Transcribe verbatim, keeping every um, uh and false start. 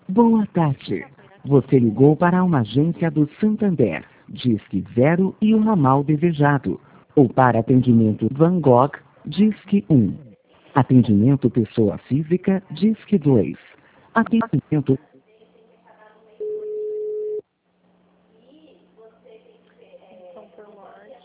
Boa tarde. Você ligou para uma agência do Santander, Disque Zero e o ramal desejado. Ou para atendimento Van Gogh, Disque um. Atendimento pessoa física, Disque dois. Atendimento... Então, por mais.